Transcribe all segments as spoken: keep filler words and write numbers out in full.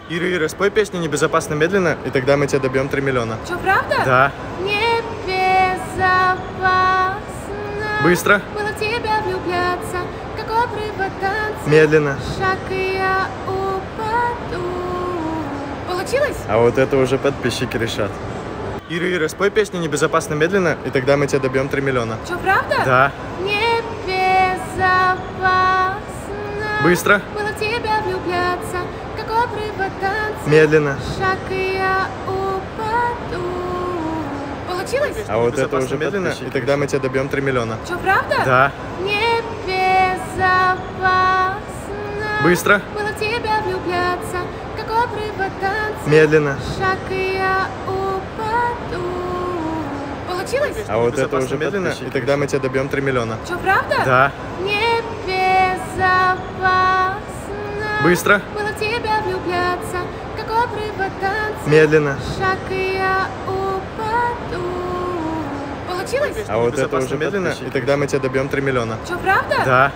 Ира, Ира, спой песню «Небезопасно медленно», и тогда мы тебя добьем три миллиона. Что, правда? Да. Небезопасно Быстро. было в тебя влюбляться, как обрыва танца. Медленно. Шаг, и я упаду. Получилось? А вот это уже подписчики решат. Ира, Ира, спой песню «Небезопасно медленно», и тогда мы тебя добьем три миллиона. Что, правда? Да. Небезопасно Быстро. было в тебя влюбляться, как обрыва танца. Медленно. Шаг, и я упаду. Получилось? А вот это уже медленно, и тогда мы тебя добьем три миллиона. Что, правда? Да. Небезопасно Быстро. было в тебя влюбляться, как обрыва танца. Медленно. Шаг, и я упаду. Получилось? А вот это уже медленно, и тогда мы тебя добьем три миллиона. Что, правда? Да. Небезопасно Быстро. было в тебя влюбляться, как обрыва танца. Медленно. Шаг, и я упаду. Получилось? А вот это уже медленно, и тогда мы тебя добьем три миллиона. Что, правда? Да.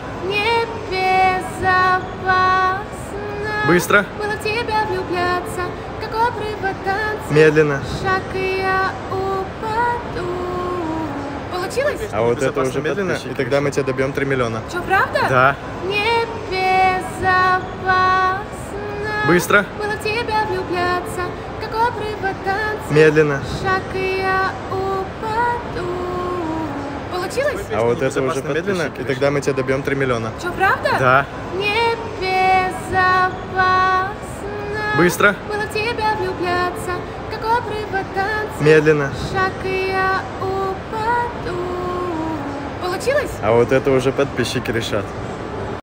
Небезопасно Быстро. было в тебя влюбляться, как обрыва танца. Медленно. Шаг, и я упаду. Получилось? А вот это уже медленно, и тогда мы тебя добьем три миллиона. Что, правда? Да. Небезопасно Быстро. было в тебя влюбляться, как обрыва танца. Медленно. Шаг, и я упаду. Получилось? А вот это уже медленно, и тогда мы тебя добьем три миллиона. Что, правда? Да. Небезопасно Быстро. было в тебя влюбляться, как обрыва танца. Медленно. Шаг, и я упаду. Получилось? А вот это уже подписчики решат.